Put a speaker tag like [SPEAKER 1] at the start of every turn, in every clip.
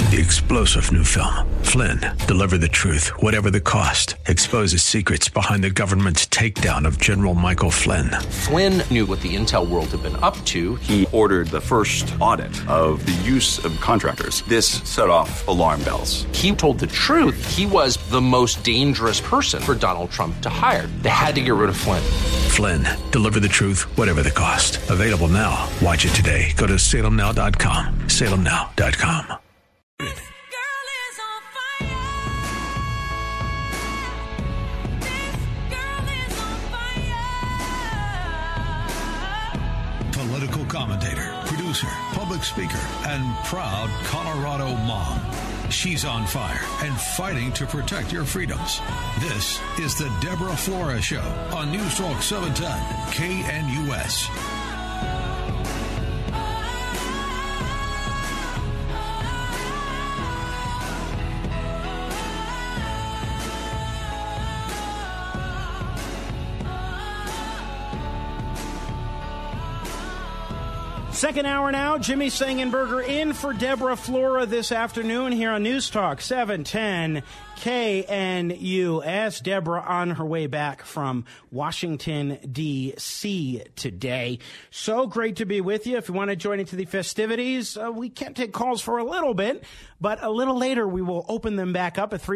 [SPEAKER 1] The explosive new film, Flynn, deliver the truth, whatever the cost, exposes secrets behind the government's takedown of General Michael Flynn.
[SPEAKER 2] Flynn knew what the intel world had been up to.
[SPEAKER 3] He ordered the first audit of the use of contractors. This set off alarm bells.
[SPEAKER 2] He told the truth. He was the most dangerous person for Donald Trump to hire. They had to get rid of Flynn.
[SPEAKER 1] Flynn, deliver the truth, whatever the cost. Available now. Watch it today. Go to salemnow.com. salemnow.com.
[SPEAKER 4] Political commentator, producer, public speaker, and proud Colorado mom. She's on fire and fighting to protect your freedoms. This is the Deborah Flora Show on News Talk 710 KNUS.
[SPEAKER 5] Second hour now, Jimmy Sangenberger in for Deborah Flora this afternoon here on News Talk 710 KNUS. Deborah on her way back from Washington, D.C. today. So great to be with you. If you want to join into the festivities, we can't take calls for a little bit, but a little later we will open them back up at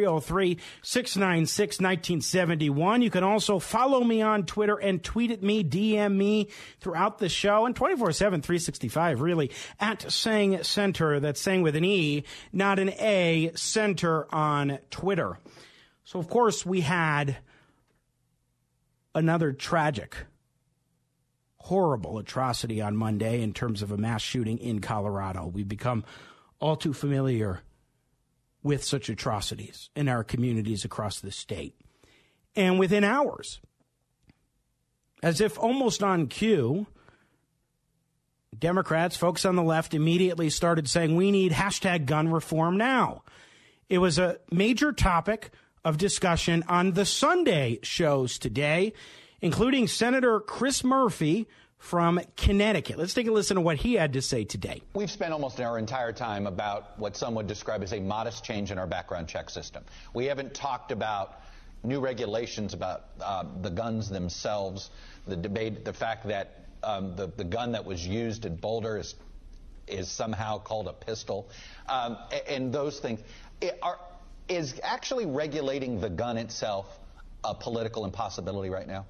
[SPEAKER 5] 303-696-1971. You can also follow me on Twitter and tweet at me, DM me throughout the show, and 24/7, 365, really, at Sang Center. That's Sang with an E, not an A, Center on Twitter. So, of course, we had another tragic, horrible atrocity on Monday in terms of a mass shooting in Colorado. We've become all too familiar with such atrocities in our communities across the state. And within hours, as if almost on cue, Democrats, folks on the left, immediately started saying, we need hashtag gun reform now. It was a major topic of discussion on the Sunday shows today, including Senator Chris Murphy from Connecticut. Let's take a listen to what he had to say today.
[SPEAKER 6] We've spent almost our entire time about what some would describe as a modest change in our background check system. We haven't talked about new regulations about the guns themselves, the debate, the fact that the gun that was used in Boulder is somehow called a pistol, and those things. Is actually regulating the gun itself a political impossibility right now?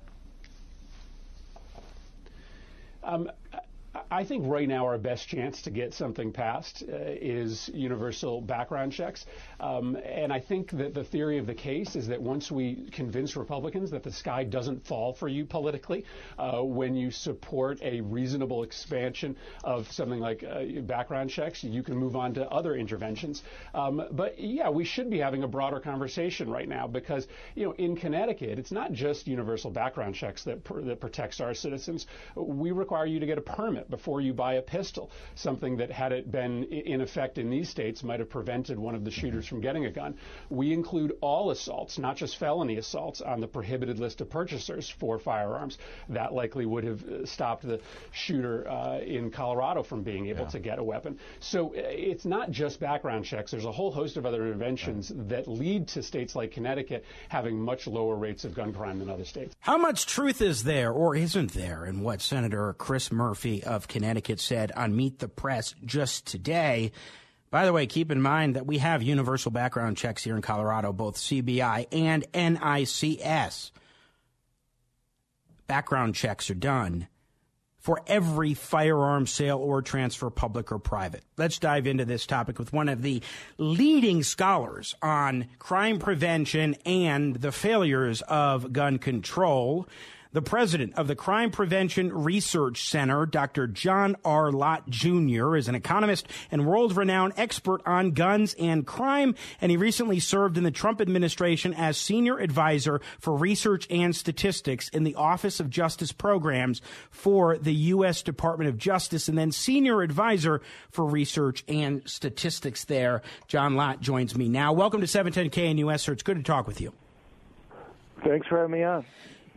[SPEAKER 7] I think right now our best chance to get something passed is universal background checks. And I think that the theory of the case is that once we convince Republicans that the sky doesn't fall for you politically, when you support a reasonable expansion of something like background checks, you can move on to other interventions. But yeah, we should be having a broader conversation right now because, you know, in Connecticut, it's not just universal background checks that protects our citizens. We require you to get a permit before you buy a pistol, something that had it been in effect in these states might have prevented one of the shooters from getting a gun. We include all assaults, not just felony assaults, on the prohibited list of purchasers for firearms. That likely would have stopped the shooter in Colorado from being able to get a weapon. So it's not just background checks. There's a whole host of other interventions that lead to states like Connecticut having much lower rates of gun crime than other states.
[SPEAKER 5] How much truth is there or isn't there in what Senator Chris Murphy of Connecticut said on Meet the Press just today? By the way, keep in mind that we have universal background checks here in Colorado, both CBI and NICS. Background checks are done for every firearm sale or transfer, public or private. Let's dive into this topic with one of the leading scholars on crime prevention and the failures of gun control. The president of the Crime Prevention Research Center, Dr. John R. Lott Jr., is an economist and world-renowned expert on guns and crime, and he recently served in the Trump administration as senior advisor for research and statistics in the Office of Justice Programs for the U.S. Department of Justice, and then senior advisor for research and statistics there. John Lott joins me now. Welcome to 710 KNUS, sir. It's good to talk with you.
[SPEAKER 8] Thanks for having me on.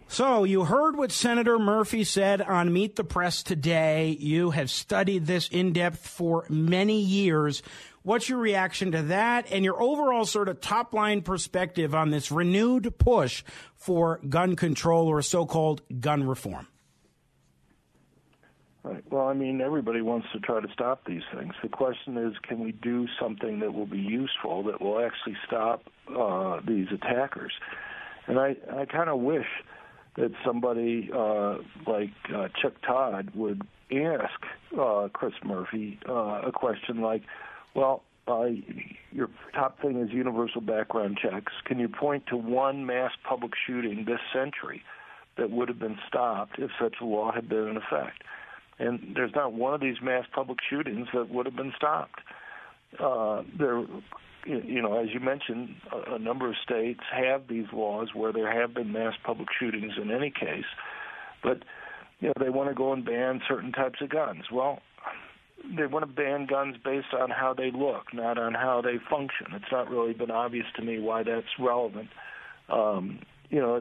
[SPEAKER 5] So you heard what Senator Murphy said on Meet the Press today. You have studied this in depth for many years. What's your reaction to that and your overall sort of top-line perspective on this renewed push for gun control or so-called gun reform?
[SPEAKER 8] Right. Well, I mean, everybody wants to try to stop these things. The question is, can we do something that will be useful, that will actually stop these attackers? And I kind of wish that somebody like Chuck Todd would ask Chris Murphy a question like, well, your top thing is universal background checks. Can you point to one mass public shooting this century that would have been stopped if such a law had been in effect? And there's not one of these mass public shootings that would have been stopped. There, you know, as you mentioned, a number of states have these laws where there have been mass public shootings in any case, but you know they want to go and ban certain types of guns. Well, they want to ban guns based on how they look, not on how they function. It's not really been obvious to me why that's relevant. You know,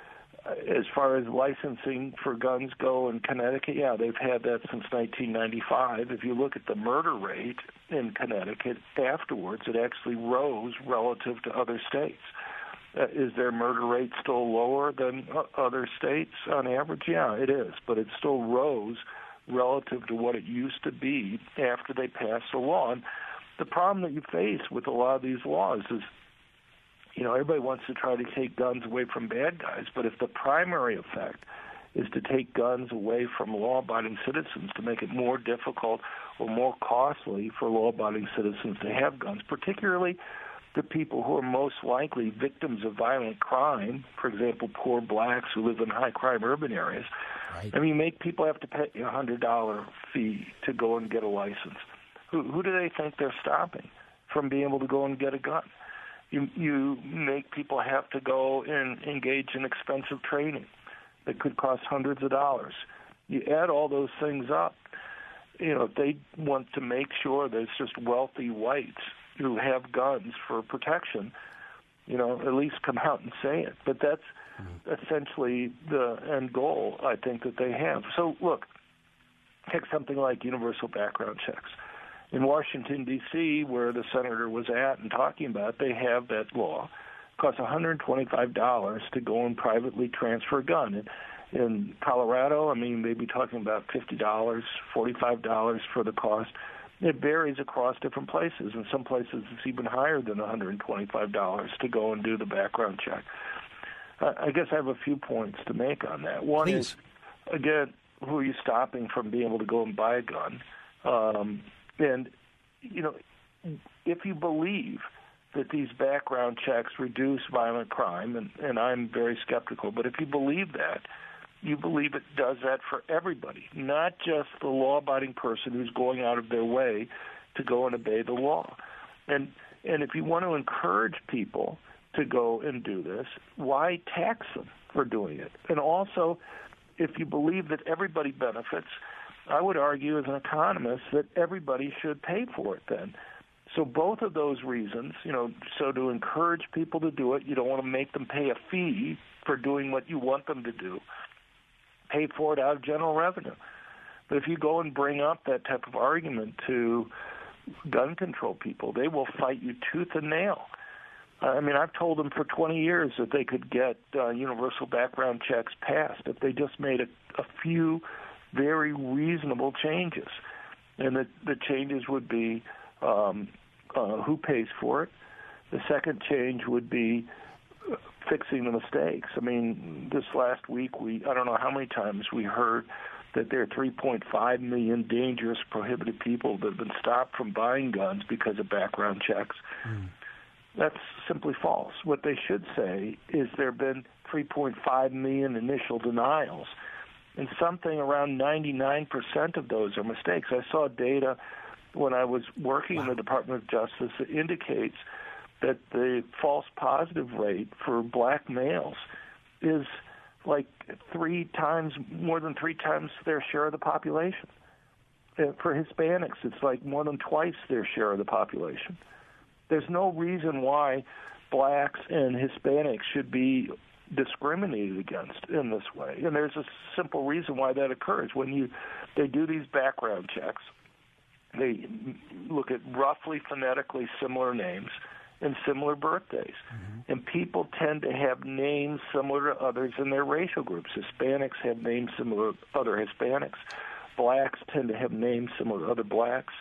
[SPEAKER 8] as far as licensing for guns go in Connecticut, yeah, they've had that since 1995. If you look at the murder rate in Connecticut afterwards, it actually rose relative to other states. Is their murder rate still lower than other states on average? Yeah, it is, but it still rose relative to what it used to be after they passed the law. And the problem that you face with a lot of these laws is, you know, everybody wants to try to take guns away from bad guys, but if the primary effect is to take guns away from law-abiding citizens, to make it more difficult or more costly for law-abiding citizens to have guns, particularly the people who are most likely victims of violent crime, for example, poor blacks who live in high-crime urban areas. Right. I mean, make people have to pay a $100 fee to go and get a license. Who do they think they're stopping from being able to go and get a gun? You make people have to go and engage in expensive training that could cost hundreds of dollars. You add all those things up, you know, if they want to make sure there's just wealthy whites who have guns for protection, you know, at least come out and say it. But that's essentially the end goal, I think, that they have. So, look, take something like universal background checks. In Washington, D.C., where the senator was at and talking about, they have that law. It costs $125 to go and privately transfer a gun. In Colorado, I mean, they'd be talking about $50, $45 for the cost. It varies across different places. In some places, it's even higher than $125 to go and do the background check. I guess I have a few points to make on that. One is, again, who are you stopping from being able to go and buy a gun? And, you know, if you believe that these background checks reduce violent crime, and I'm very skeptical, but if you believe that, you believe it does that for everybody, not just the law-abiding person who's going out of their way to go and obey the law. And if you want to encourage people to go and do this, why tax them for doing it? And also, if you believe that everybody benefits, I would argue as an economist that everybody should pay for it then. So both of those reasons, you know, so to encourage people to do it, you don't want to make them pay a fee for doing what you want them to do. Pay for it out of general revenue. But if you go and bring up that type of argument to gun control people, they will fight you tooth and nail. I mean, I've told them for 20 years that they could get universal background checks passed if they just made a few very reasonable changes. And the changes would be who pays for it. The second change would be fixing the mistakes. I mean, this last week, I don't know how many times we heard that there are 3.5 million dangerous, prohibited people that have been stopped from buying guns because of background checks. That's simply false. What they should say is there have been 3.5 million initial denials, and something around 99% of those are mistakes. I saw data when I was working in the Department of Justice that indicates that the false positive rate for black males is like more than three times their share of the population. For Hispanics, it's like more than twice their share of the population. There's no reason why blacks and Hispanics should be discriminated against in this way. And there's a simple reason why that occurs. When they do these background checks, they look at roughly phonetically similar names and similar birthdays. Mm-hmm. And people tend to have names similar to others in their racial groups. Hispanics have names similar to other Hispanics. Blacks tend to have names similar to other blacks.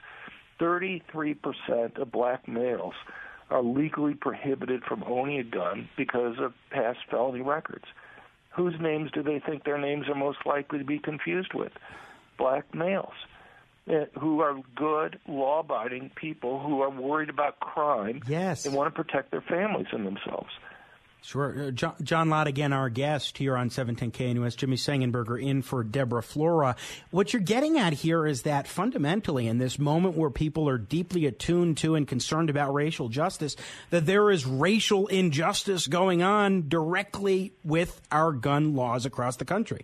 [SPEAKER 8] 33% of black males are legally prohibited from owning a gun because of past felony records. Whose names do they think their names are most likely to be confused with? Black males who are good, law-abiding people who are worried about crime and want to protect their families and themselves.
[SPEAKER 5] Sure. John Lott, again, our guest here on 710 KNUS, Jimmy Sengenberger in for Deborah Flora. What you're getting at here is that fundamentally in this moment where people are deeply attuned to and concerned about racial justice, that there is racial injustice going on directly with our gun laws across the country.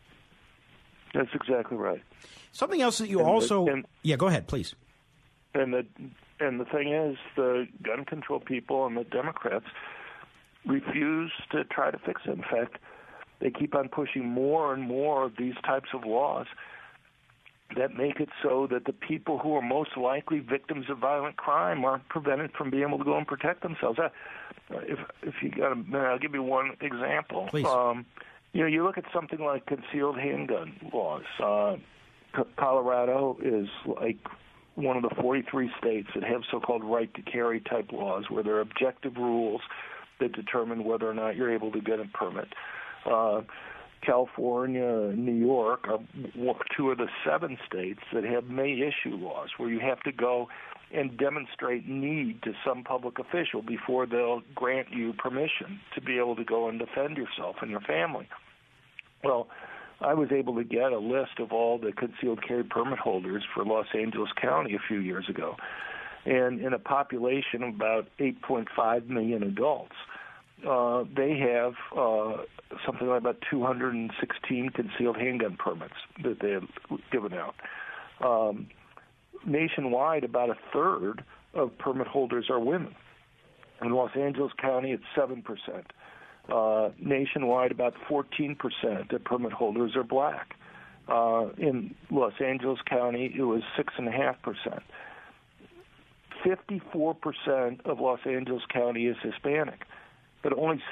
[SPEAKER 8] That's exactly right.
[SPEAKER 5] Something else that you go ahead, please.
[SPEAKER 8] And the thing is, the gun control people and the Democrats refuse to try to fix it. In fact, they keep on pushing more and more of these types of laws that make it so that the people who are most likely victims of violent crime are prevented from being able to go and protect themselves. If you got a minute, I'll give you one example.
[SPEAKER 5] Please.
[SPEAKER 8] You look at something like concealed handgun laws. Colorado is like one of the 43 states that have so-called right-to-carry type laws where there are objective rules that determine whether or not you're able to get a permit. California and New York are two of the 7 states that have may-issue laws where you have to go and demonstrate need to some public official before they'll grant you permission to be able to go and defend yourself and your family. Well, I was able to get a list of all the concealed carry permit holders for Los Angeles County a few years ago. And in a population of about 8.5 million adults, they have something like about 216 concealed handgun permits that they have given out. Nationwide, about a third of permit holders are women. In Los Angeles County, it's 7%. Nationwide, about 14% of permit holders are black. In Los Angeles County, it was 6.5%. 54% of Los Angeles County is Hispanic, but only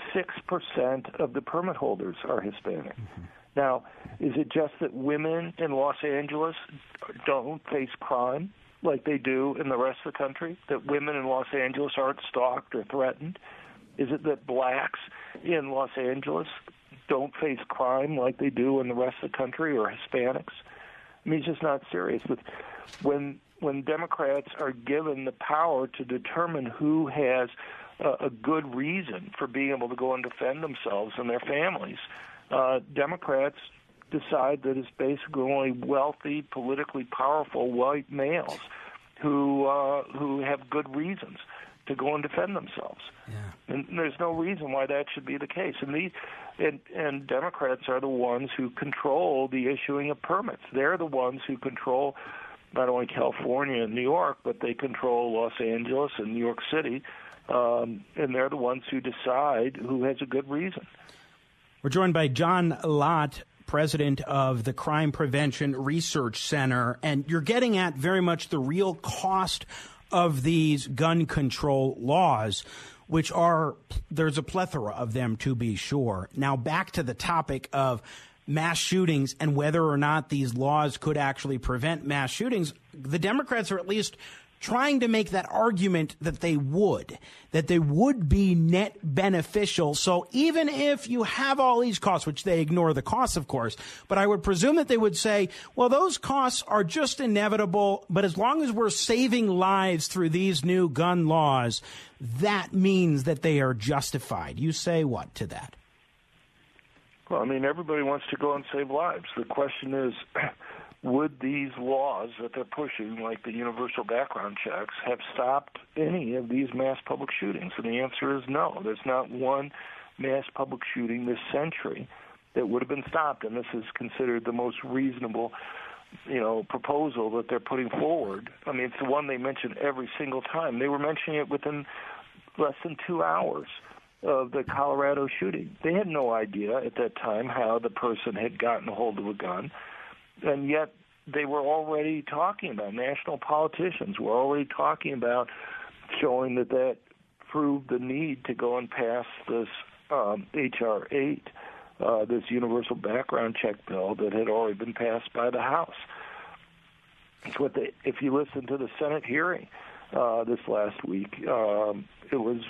[SPEAKER 8] 6% of the permit holders are Hispanic. Mm-hmm. Now, is it just that women in Los Angeles don't face crime like they do in the rest of the country, that women in Los Angeles aren't stalked or threatened? Is it that blacks in Los Angeles don't face crime like they do in the rest of the country, or Hispanics? I mean, it's just not serious. But when Democrats are given the power to determine who has a good reason for being able to go and defend themselves and their families, Democrats decide that it's basically only wealthy, politically powerful white males who have good reasons to go and defend themselves. Yeah. And there's no reason why that should be the case. And Democrats are the ones who control the issuing of permits. They're the ones who control not only California and New York, but they control Los Angeles and New York City, and they're the ones who decide who has a good reason.
[SPEAKER 5] We're joined by John Lott, president of the Crime Prevention Research Center, and you're getting at very much the real cost of these gun control laws, which there's a plethora of them, to be sure. Now, back to the topic of mass shootings and whether or not these laws could actually prevent mass shootings. The Democrats are at least trying to make that argument that they would be net beneficial. So even if you have all these costs, which they ignore the costs, of course, but I would presume that they would say, well, those costs are just inevitable, but as long as we're saving lives through these new gun laws, that means that they are justified. You say what to that?
[SPEAKER 8] Well, I mean, everybody wants to go and save lives. The question is, would these laws that they're pushing, like the universal background checks, have stopped any of these mass public shootings? And the answer is no. There's not one mass public shooting this century that would have been stopped, and this is considered the most reasonable, proposal that they're putting forward. I mean, it's the one they mention every single time. They were mentioning it within less than 2 hours of the Colorado shooting. They had no idea at that time how the person had gotten a hold of a gun, and yet they were already talking about, national politicians were already talking about showing that proved the need to go and pass this H.R. 8, this universal background check bill that had already been passed by the House. It's what if you listen to the Senate hearing this last week, it was,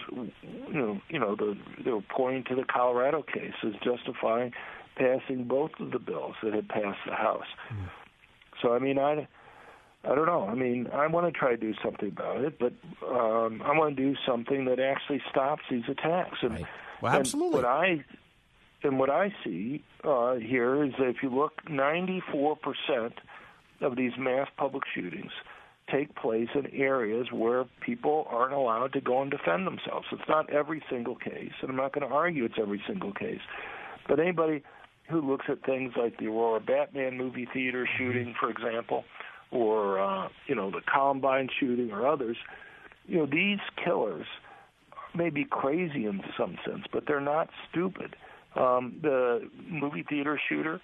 [SPEAKER 8] they were pointing to the Colorado case as justifying passing both of the bills that had passed the House. So, I mean, I don't know. I mean, I want to try to do something about it, but I want to do something that actually stops these attacks. And,
[SPEAKER 5] right. Well, absolutely.
[SPEAKER 8] And what I see here is that if you look, 94% of these mass public shootings take place in areas where people aren't allowed to go and defend themselves. It's not every single case, and I'm not going to argue it's every single case. But anybody who looks at things like the Aurora Batman movie theater shooting, for example, or, the Columbine shooting or others, these killers may be crazy in some sense, but they're not stupid. The movie theater shooter,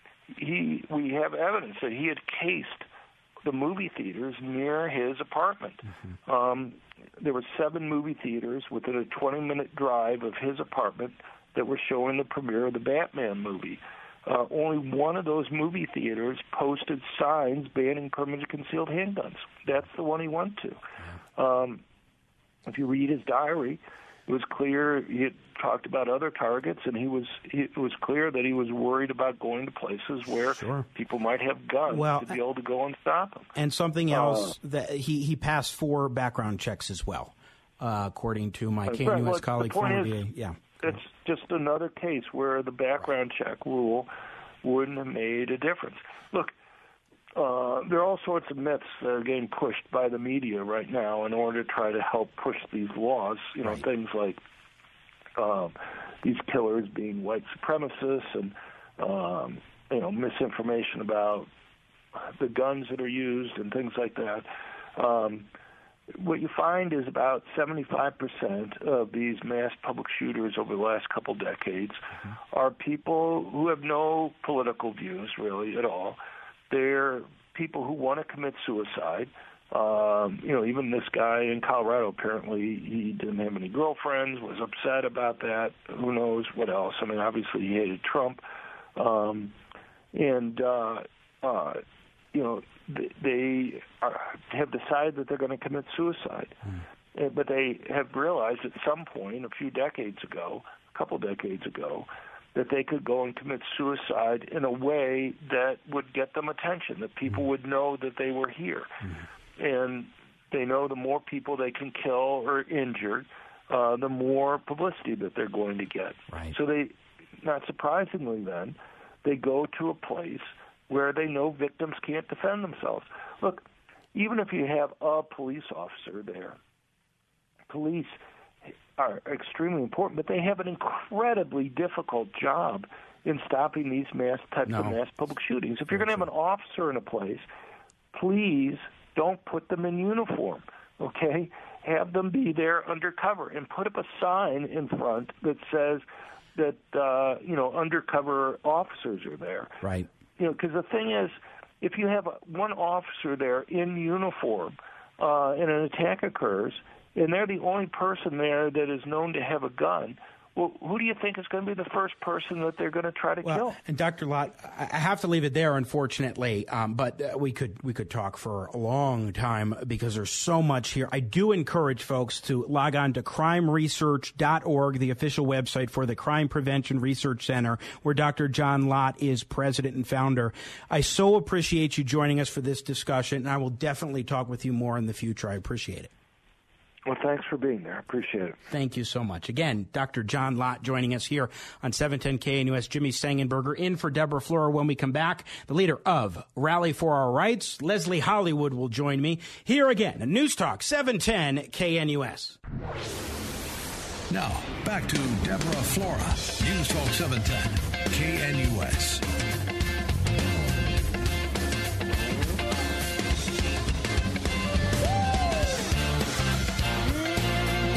[SPEAKER 8] we have evidence that he had cased the movie theaters near his apartment. There were 7 movie theaters within a 20-minute drive of his apartment that were showing the premiere of the Batman movie. Only one of those movie theaters posted signs banning permanently concealed handguns. That's the one he went to. If you read his diary, it was clear he had talked about other targets, and it was clear that he was worried about going to places where people might have guns to be able to go and stop them.
[SPEAKER 5] And something else, that he passed 4 background checks as well, according to my KNUS colleague from VA. Yeah.
[SPEAKER 8] It's just another case where the background check rule wouldn't have made a difference. Look, there are all sorts of myths that are getting pushed by the media right now in order to try to help push these laws. Things like these killers being white supremacists and, misinformation about the guns that are used and things like that. What you find is about 75% of these mass public shooters over the last couple decades are people who have no political views really at all. They're people who want to commit suicide. Even this guy in Colorado, apparently he didn't have any girlfriends, was upset about that. Who knows what else? I mean, obviously he hated Trump. They have decided that they're going to commit suicide. But they have realized at some point, a couple decades ago, that they could go and commit suicide in a way that would get them attention, that people would know that they were here. And they know the more people they can kill or injure, the more publicity that they're going to get.
[SPEAKER 5] Right.
[SPEAKER 8] So they, not surprisingly then, they go to a place where they know victims can't defend themselves. Look, even if you have a police officer there, police are extremely important, but they have an incredibly difficult job in stopping these types of mass public shootings. If you're going to have an officer in a place, please don't put them in uniform, okay? Have them be there undercover and put up a sign in front that says that, undercover officers are there.
[SPEAKER 5] Right.
[SPEAKER 8] Because the thing is, if you have one officer there in uniform and an attack occurs, and they're the only person there that is known to have a gun, well, who do you think is going to be the first person that they're going to try to kill?
[SPEAKER 5] And Dr. Lott, I have to leave it there, unfortunately, but we could talk for a long time because there's so much here. I do encourage folks to log on to crimeresearch.org, the official website for the Crime Prevention Research Center, where Dr. John Lott is president and founder. I so appreciate you joining us for this discussion, and I will definitely talk with you more in the future. I appreciate it.
[SPEAKER 8] Well, thanks for being there. I appreciate it.
[SPEAKER 5] Thank you so much. Again, Dr. John Lott joining us here on 710 KNUS. Jimmy Stangenberger in for Deborah Flora. When we come back, the leader of Rally for Our Rights, Leslie Hollywood, will join me here again on News Talk 710 KNUS.
[SPEAKER 4] Now, back to Deborah Flora. News Talk 710 KNUS.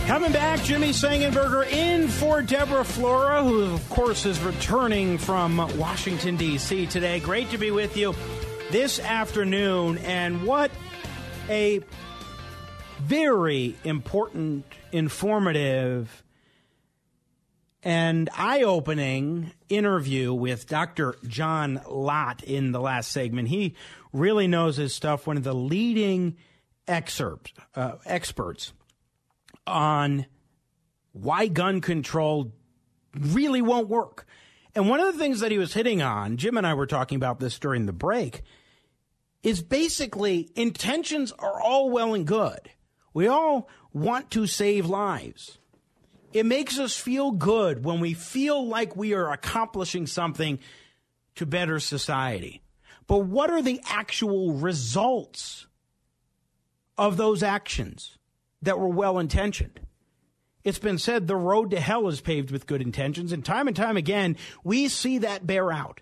[SPEAKER 5] Coming back, Jimmy Sangenberger in for Deborah Flora, who, of course, is returning from Washington, D.C. today. Great to be with you this afternoon. And what a very important, informative, and eye-opening interview with Dr. John Lott in the last segment. He really knows his stuff, one of the leading experts on why gun control really won't work. And one of the things that he was hitting on, Jim and I were talking about this during the break, is basically intentions are all well and good. We all want to save lives. It makes us feel good when we feel like we are accomplishing something to better society. But what are the actual results of those actions that were well-intentioned? It's been said the road to hell is paved with good intentions, and time again, we see that bear out.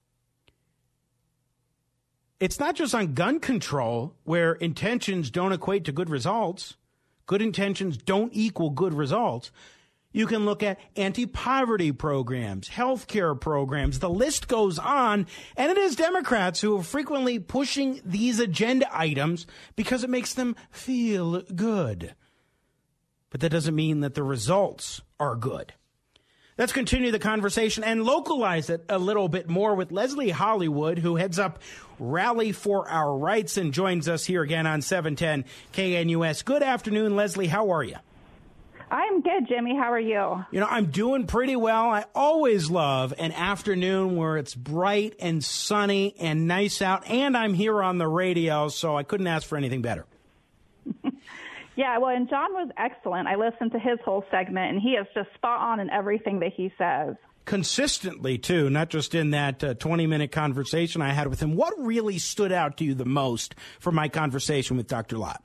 [SPEAKER 5] It's not just on gun control where intentions don't equate to good results. Good intentions don't equal good results. You can look at anti-poverty programs, healthcare programs. The list goes on, and it is Democrats who are frequently pushing these agenda items because it makes them feel good. But that doesn't mean that the results are good. Let's continue the conversation and localize it a little bit more with Leslie Hollywood, who heads up Rally for Our Rights and joins us here again on 710 KNUS. Good afternoon, Leslie. How are you?
[SPEAKER 9] I'm good, Jimmy. How are you?
[SPEAKER 5] You know, I'm doing pretty well. I always love an afternoon where it's bright and sunny and nice out, and I'm here on the radio, so I couldn't ask for anything better.
[SPEAKER 9] Yeah, well, and John was excellent. I listened to his whole segment, and he is just spot on in everything that he says.
[SPEAKER 5] Consistently, too, not just in that 20-minute conversation I had with him. What really stood out to you the most from my conversation with Dr. Lott?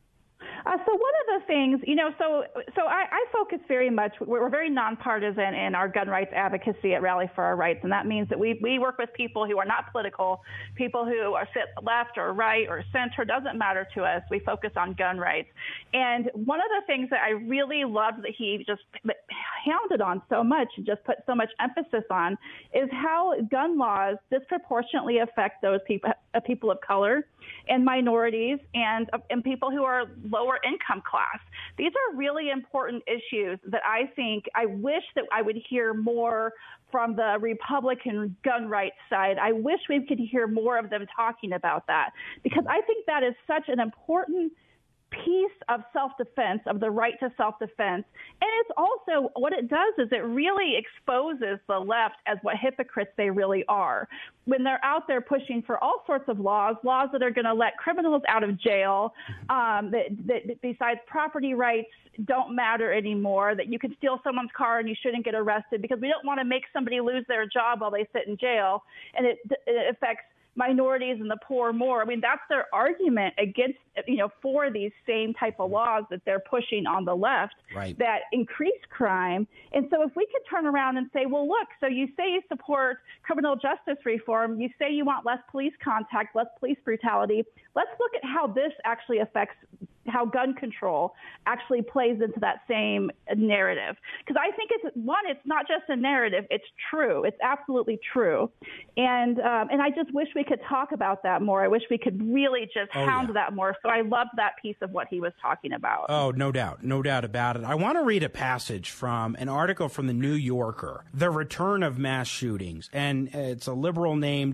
[SPEAKER 9] So one of the things, you know, so I focus very much, we're very nonpartisan in our gun rights advocacy at Rally for Our Rights, and that means that we work with people who are not political, people who are sit left or right or center, doesn't matter to us. We focus on gun rights. And one of the things that I really loved that he just hounded on so much and just put so much emphasis on is how gun laws disproportionately affect those people of color and minorities and people who are lower income class. These are really important issues that I think I wish that I would hear more from the Republican gun rights side. I wish we could hear more of them talking about that, because I think that is such an important piece of self-defense, of the right to self-defense. And it's also, what it does is it really exposes the left as what hypocrites they really are. When they're out there pushing for all sorts of laws that are going to let criminals out of jail, that besides property rights don't matter anymore, that you can steal someone's car and you shouldn't get arrested because we don't want to make somebody lose their job while they sit in jail. And it affects minorities and the poor more. I mean, that's their argument against, for these same type of laws that they're pushing on the left, right, that increase crime. And so if we could turn around and say, well, look, so you say you support criminal justice reform, you say you want less police contact, less police brutality. Let's look at how this actually affects how gun control actually plays into that same narrative. Because I think it's not just a narrative, it's true. It's absolutely true. And I just wish we could talk about that more. I wish we could really just hound that more. So I loved that piece of what he was talking about. Oh, no doubt. No doubt about it. I want to read a passage from an article from the New Yorker, The Return of Mass Shootings. And it's a liberal named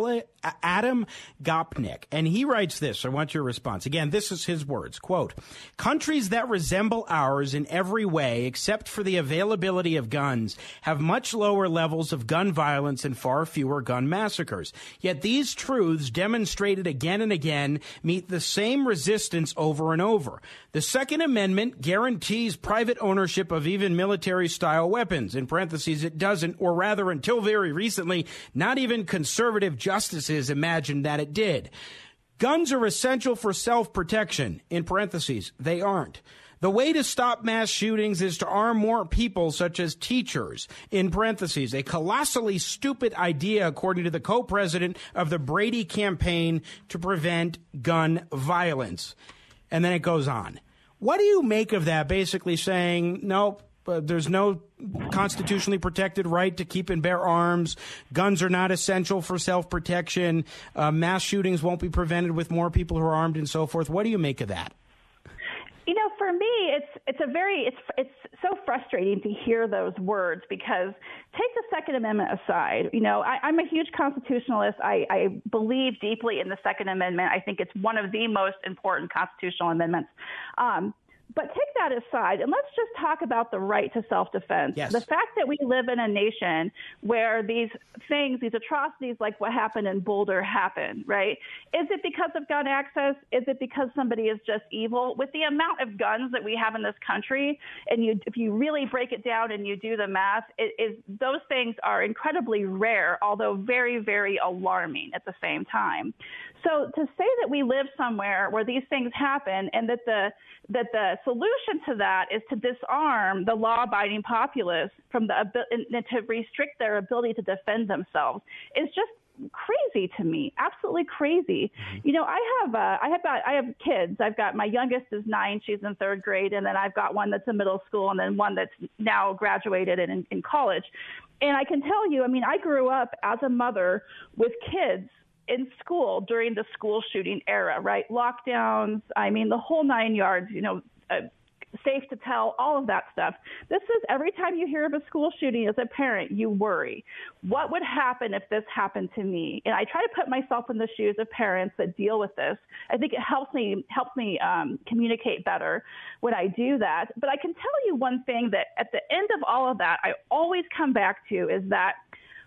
[SPEAKER 9] Adam Gopnik. And he writes this. I want your response. Again, this is his words. Quote, countries that resemble ours in every way, except for the availability of guns, have much lower levels of gun violence and far fewer gun massacres. Yet these truths, demonstrated again and again, meet the same resistance over and over. The Second Amendment guarantees private ownership of even military-style weapons. In parentheses, it doesn't, or rather, until very recently, not even conservative justices imagined that it did. Guns are essential for self-protection. In parentheses, they aren't. The way to stop mass shootings is to arm more people, such as teachers. In parentheses, a colossally stupid idea, according to the co-president of the Brady Campaign to Prevent Gun Violence. And then it goes on.
[SPEAKER 5] What do you make of that, basically saying, nope, there's no constitutionally protected right to keep and bear arms. Guns are not essential for self-protection. Mass shootings won't be prevented with more people who are armed and so forth. What do you make of that?
[SPEAKER 9] For me, it's so frustrating to hear those words, because take the Second Amendment aside. I'm a huge constitutionalist. I believe deeply in the Second Amendment. I think it's one of the most important constitutional amendments. But take that aside, and let's just talk about the right to self-defense.
[SPEAKER 5] Yes.
[SPEAKER 9] The fact that we live in a nation where these things, these atrocities like what happened in Boulder happen, right? Is it because of gun access? Is it because somebody is just evil? With the amount of guns that we have in this country, and if you really break it down and you do the math, those things are incredibly rare, although very, very alarming at the same time. So to say that we live somewhere where these things happen and that the solution to that is to disarm the law-abiding populace and to restrict their ability to defend themselves is just crazy to me, absolutely crazy. I have kids. I've got, my youngest is 9, she's in 3rd grade, and then I've got one that's in middle school, and then one that's now graduated and in college. And I can tell you, I grew up as a mother with kids in school during the school shooting era, right? Lockdowns, the whole 9 yards, safe to tell, all of that stuff. This is, every time you hear of a school shooting as a parent, you worry. What would happen if this happened to me? And I try to put myself in the shoes of parents that deal with this. I think it helps me communicate better when I do that. But I can tell you one thing, that at the end of all of that, I always come back to is that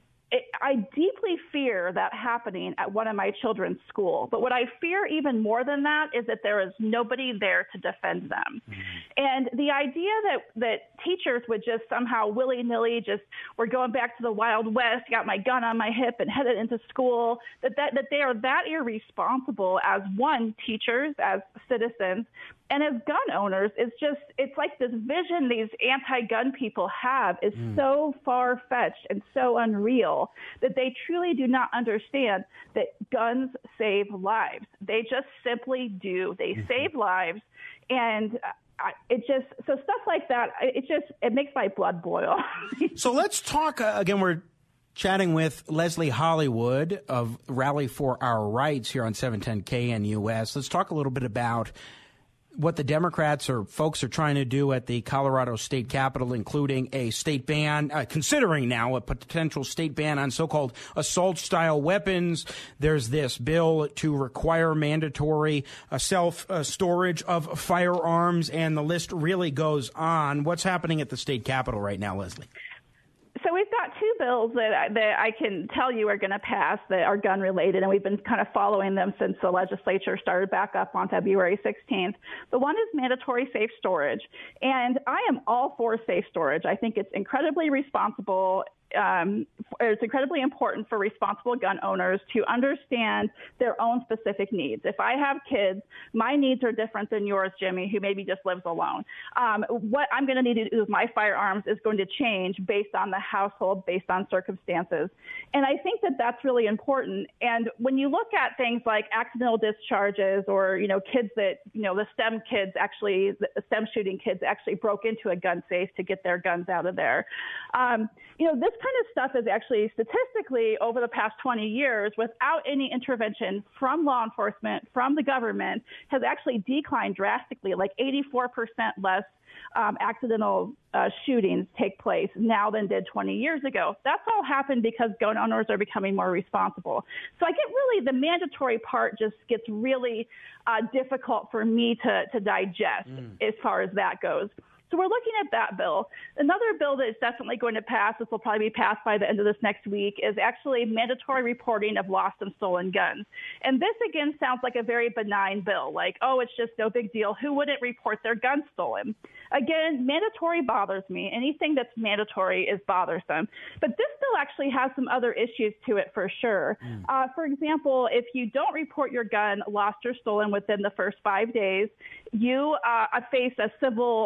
[SPEAKER 9] I deeply fear that happening at one of my children's school. But what I fear even more than that is that there is nobody there to defend them. Mm-hmm. And the idea that teachers would just somehow willy-nilly we're going back to the Wild West, got my gun on my hip and headed into school, that they are that irresponsible as teachers, as citizens, and as gun owners, it's like this vision these anti-gun people have is so far-fetched and so unreal that they truly do not understand that guns save lives. They just simply do. They save lives, and so stuff like that, it makes my blood boil.
[SPEAKER 5] So let's talk, again, we're chatting with Leslie Hollywood of Rally for Our Rights here on 710 KNUS. Let's talk a little bit about what the Democrats or folks are trying to do at the Colorado State Capitol, including a state ban, considering now a potential state ban on so-called assault-style weapons. There's this bill to require mandatory self-storage of firearms, and the list really goes on. What's happening at the state Capitol right now, Leslie?
[SPEAKER 9] So we've got 2 bills that I can tell you are going to pass that are gun-related, and we've been kind of following them since the legislature started back up on February 16th. The one is mandatory safe storage, and I am all for safe storage. I think it's incredibly responsible. It's incredibly important for responsible gun owners to understand their own specific needs. If I have kids, my needs are different than yours, Jimmy, who maybe just lives alone. What I'm going to need to do with my firearms is going to change based on the household, based on circumstances. And I think that that's really important. And when you look at things like accidental discharges or, kids that, the STEM shooting kids actually broke into a gun safe to get their guns out of there. This kind of stuff is actually statistically over the past 20 years, without any intervention from law enforcement, from the government, has actually declined drastically, like 84% less accidental shootings take place now than did 20 years ago. That's all happened because gun owners are becoming more responsible. So I get really, the mandatory part just gets really difficult for me to digest as far as that goes. So we're looking at that bill. Another bill that is definitely going to pass, this will probably be passed by the end of this next week, is actually mandatory reporting of lost and stolen guns. And this, again, sounds like a very benign bill, like, oh, it's just no big deal. Who wouldn't report their gun stolen? Again, mandatory bothers me. Anything that's mandatory is bothersome. But this bill actually has some other issues to it for sure. For example, if you don't report your gun lost or stolen within the first 5 days, you face a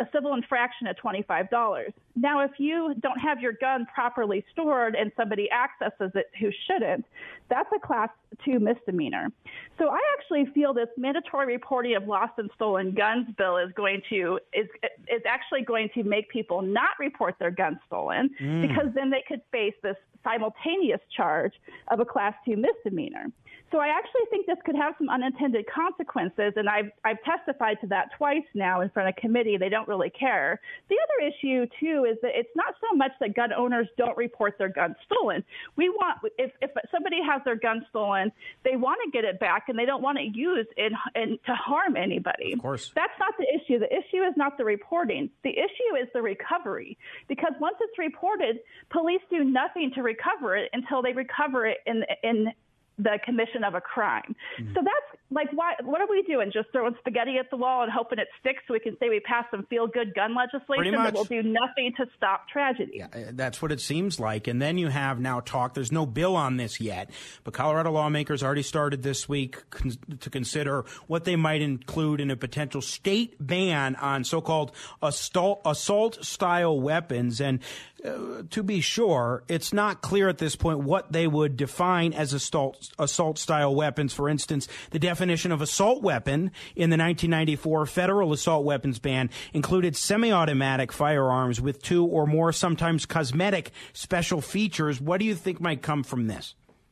[SPEAKER 9] a civil infraction at $25. Now, if you don't have your gun properly stored and somebody accesses it who shouldn't, that's a Class 2 misdemeanor. So I actually feel this mandatory reporting of lost and stolen guns bill is actually going to make people not report their guns stolen, because then they could face this simultaneous charge of a Class 2 misdemeanor. So I actually think this could have some unintended consequences, and I've testified to that twice now in front of committee. They don't really care. The other issue, too, is that it's not so much that gun owners don't report their guns stolen. We want, if somebody has their gun stolen, they want to get it back, and they don't want it used to harm anybody.
[SPEAKER 5] Of course. That's
[SPEAKER 9] not the issue. The issue is not the reporting. The issue is the recovery, because once it's reported, police do nothing to recover it until they recover it in the commission of a crime. So that's like, what are we doing? Just throwing spaghetti at the wall and hoping it sticks so we can say we passed some feel-good gun legislation that will do nothing to stop tragedy?
[SPEAKER 5] Yeah, that's what it seems like. And then you have now talk, there's no bill on this yet, but Colorado lawmakers already started this week to consider what they might include in a potential state ban on so-called assault-style weapons. And to be sure, it's not clear at this point what they would define as assault-style weapons. For instance, the definition of assault weapon in the 1994 federal assault weapons ban included semi-automatic firearms with 2 or more, sometimes cosmetic, special features. What do you think might come from this?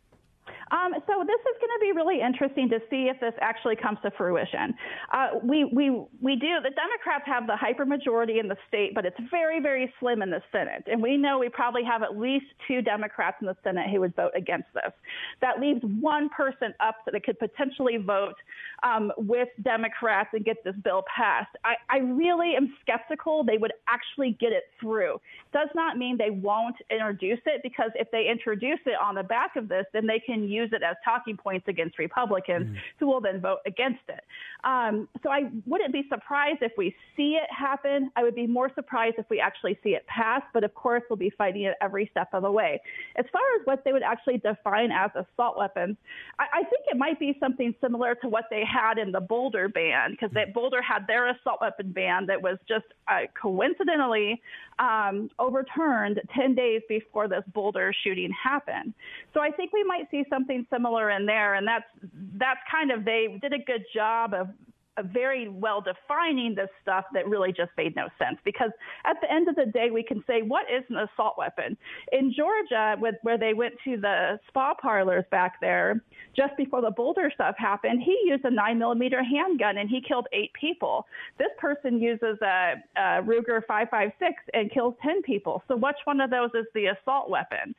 [SPEAKER 9] So this is going to be really interesting to see if this actually comes to fruition. We do. The Democrats have the hypermajority in the state, but it's very, very slim in the Senate. And we know we probably have at least 2 Democrats in the Senate who would vote against this. That leaves one person up that could potentially vote with Democrats and get this bill passed. I really am skeptical they would actually get it through. Does not mean they won't introduce it, because if they introduce it on the back of this, then they can use it as talking points against Republicans who will then vote against it. So I wouldn't be surprised if we see it happen. I would be more surprised if we actually see it pass, but of course we'll be fighting it every step of the way. As far as what they would actually define as assault weapons, I think it might be something similar to what they had in the Boulder ban, because Boulder had their assault weapon ban that was just coincidentally overturned 10 days before this Boulder shooting happened. So I think we might see something similar in there, and that's kind of, they did a good job of very well defining this stuff that really just made no sense, because at the end of the day, we can say, what is an assault weapon? In Georgia, where they went to the spa parlors back there just before the Boulder stuff happened, he used a 9mm handgun and he killed 8 people. This person uses a Ruger 5.56 and kills 10 people. So which one of those is the assault weapon?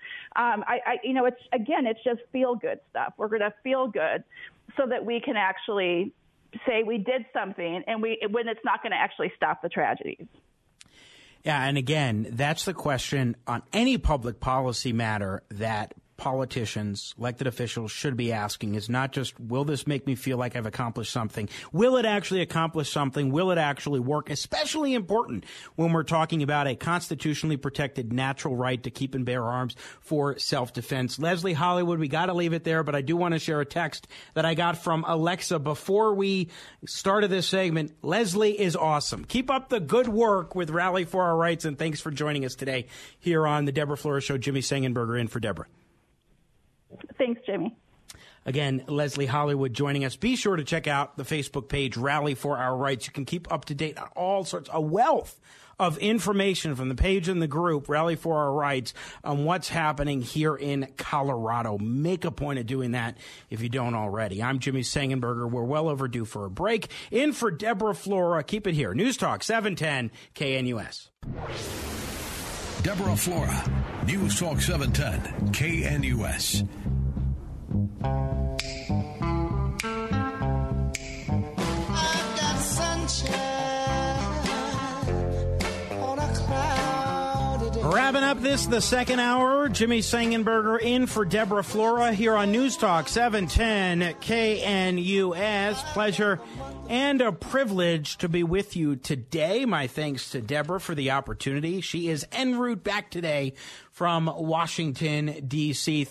[SPEAKER 9] It's just feel good stuff. We're going to feel good so that we can actually say we did something, and when it's not going to actually stop the tragedies.
[SPEAKER 5] Yeah, and again, that's the question on any public policy matter that politicians, elected officials should be asking, is not just, will this make me feel like I've accomplished something? Will it actually accomplish something? Will it actually work? Especially important when we're talking about a constitutionally protected natural right to keep and bear arms for self-defense. Leslie Hollywood, we got to leave it there, but I do want to share a text that I got from Alexa before we started this segment. Leslie is awesome. Keep up the good work with Rally for Our Rights, and thanks for joining us today here on the Deborah Flores Show. Jimmy Sengenberger in for Deborah.
[SPEAKER 9] Thanks, Jimmy.
[SPEAKER 5] Again, Leslie Hollywood joining us. Be sure to check out the Facebook page, Rally for Our Rights. You can keep up to date on all sorts, a wealth of information from the page and the group, Rally for Our Rights, on what's happening here in Colorado. Make a point of doing that if you don't already. I'm Jimmy Sengenberger. We're well overdue for a break. In for Deborah Flora. Keep it here. News Talk 710 KNUS.
[SPEAKER 4] Deborah Flora, News Talk 710, KNUS.
[SPEAKER 10] I've got sunshine on a cloudy day.
[SPEAKER 5] Wrapping up the second hour, Jimmy Sengenberger in for Deborah Flora here on News Talk 710 KNUS. Pleasure and a privilege to be with you today. My thanks to Deborah for the opportunity. She is en route back today from Washington, D.C.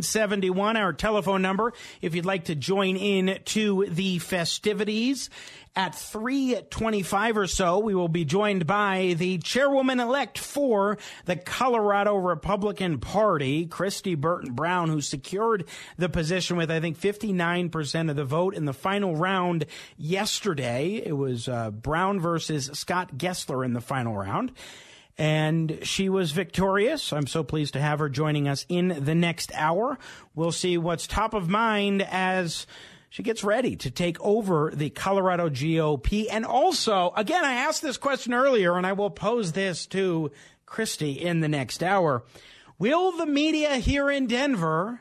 [SPEAKER 5] 303-696-1971, our telephone number, if you'd like to join in to the festivities. At 3:25 or so, we will be joined by the chairwoman-elect for the Colorado Republican Party, Kristi Burton Brown, who secured the position with, I think, 59% of the vote in the final round yesterday. It was Brown versus Scott Gessler in the final round, and she was victorious. I'm so pleased to have her joining us in the next hour. We'll see what's top of mind as she gets ready to take over the Colorado GOP. And also, again, I asked this question earlier, and I will pose this to Kristi in the next hour. Will the media here in Denver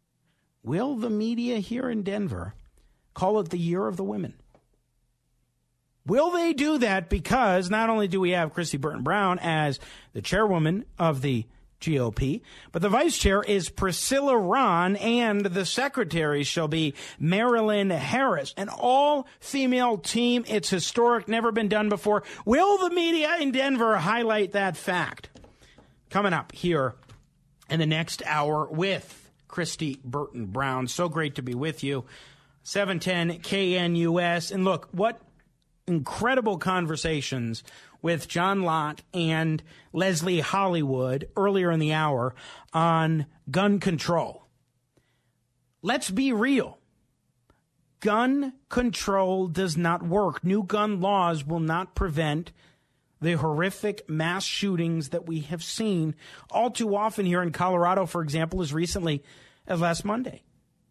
[SPEAKER 5] call it the Year of the Women? Will they do that? Because not only do we have Kristi Burton Brown as the chairwoman of the GOP, but the vice chair is Priscilla Rahn, and the secretary shall be Marilyn Harris, an all-female team. It's historic, never been done before. Will the media in Denver highlight that fact? Coming up here in the next hour with Kristi Burton Brown. So great to be with you. 710 KNUS. And look, what incredible conversations with John Lott and Leslie Hollywood earlier in the hour on gun control. Let's be real. Gun control does not work. New gun laws will not prevent the horrific mass shootings that we have seen all too often here in Colorado, for example, as recently as last Monday.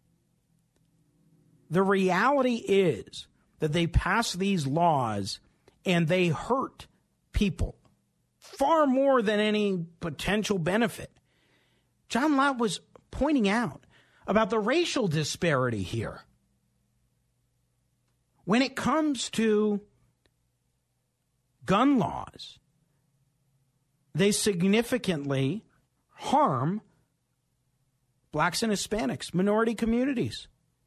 [SPEAKER 5] The reality is that they pass these laws and they hurt people far more than any potential benefit. John Lott was pointing out about the racial disparity here. When it comes to gun laws, they significantly harm blacks and Hispanics, minority communities.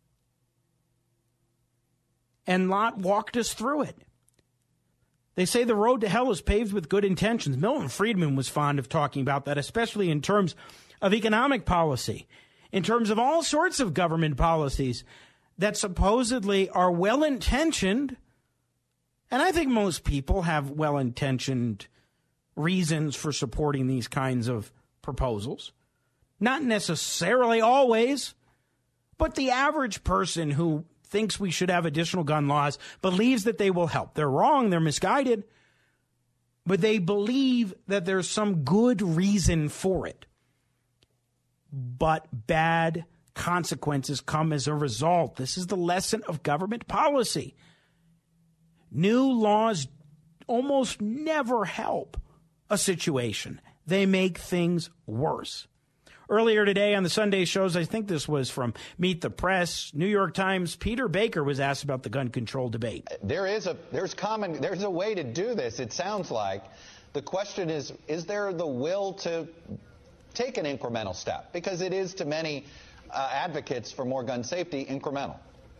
[SPEAKER 5] And Lott walked us through it. They say the road to hell is paved with good intentions. Milton Friedman was fond of talking about that, especially in terms of economic policy, in terms of all sorts of government policies that supposedly are well-intentioned. And I think most people have well-intentioned reasons for supporting these kinds of proposals. Not necessarily always, but the average person who thinks we should have additional gun laws believes that they will help. They're wrong. They're misguided. But they believe that there's some good reason for it. But bad consequences come as a result. This is the lesson of government policy. New laws almost never help a situation. They make things worse. Earlier today on the Sunday shows, I think this was from Meet the Press, New York Times, Peter Baker was asked about the gun control debate.
[SPEAKER 6] There's a way to do this, it sounds like. The question is there the will to take an incremental step? Because it is to many advocates for more gun safety incremental.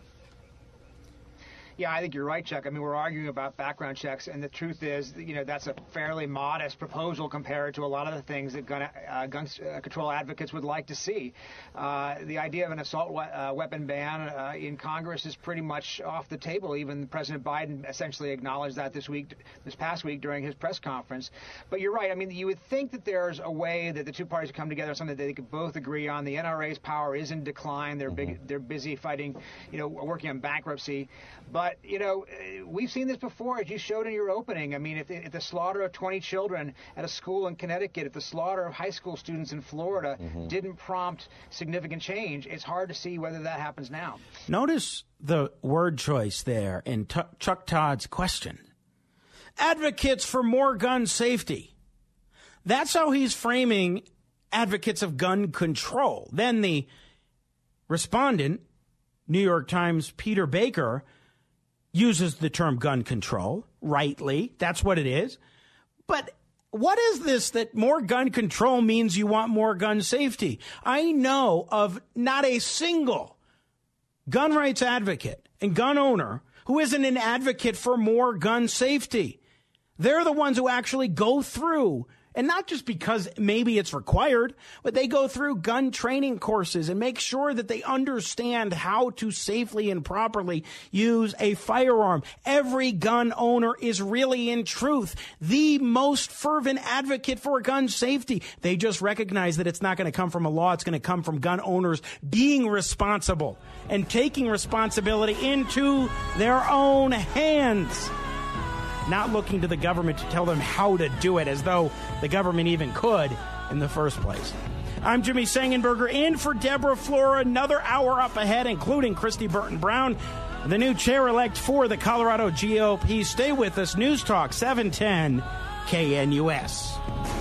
[SPEAKER 11] Yeah, I think you're right, Chuck. I mean, we're arguing about background checks, and the truth is, that's a fairly modest proposal compared to a lot of the things that gun control advocates would like to see. The idea of an assault weapon ban in Congress is pretty much off the table. Even President Biden essentially acknowledged that this past week during his press conference. But you're right. I mean, you would think that there's a way that the two parties come together on something that they could both agree on. The NRA's power is in decline. They're busy fighting, working on bankruptcy. But, we've seen this before, as you showed in your opening. I mean, if the slaughter of 20 children at a school in Connecticut, if the slaughter of high school students in Florida didn't prompt significant change, it's hard to see whether that happens now.
[SPEAKER 5] Notice the word choice there in Chuck Todd's question. Advocates for more gun safety. That's how he's framing advocates of gun control. Then the respondent, New York Times' Peter Baker, uses the term gun control, rightly. That's what it is. But what is this that more gun control means you want more gun safety? I know of not a single gun rights advocate and gun owner who isn't an advocate for more gun safety. They're the ones who actually go through And not just because maybe it's required, but they go through gun training courses and make sure that they understand how to safely and properly use a firearm. Every gun owner is really, in truth, the most fervent advocate for gun safety. They just recognize that it's not going to come from a law. It's going to come from gun owners being responsible and taking responsibility into their own hands. Not looking to the government to tell them how to do it, as though the government even could in the first place. I'm Jimmy Sangenberger, in for Deborah Flora. Another hour up ahead, including Christy Burton Brown, the new chair-elect for the Colorado GOP. Stay with us. News Talk 710 KNUS.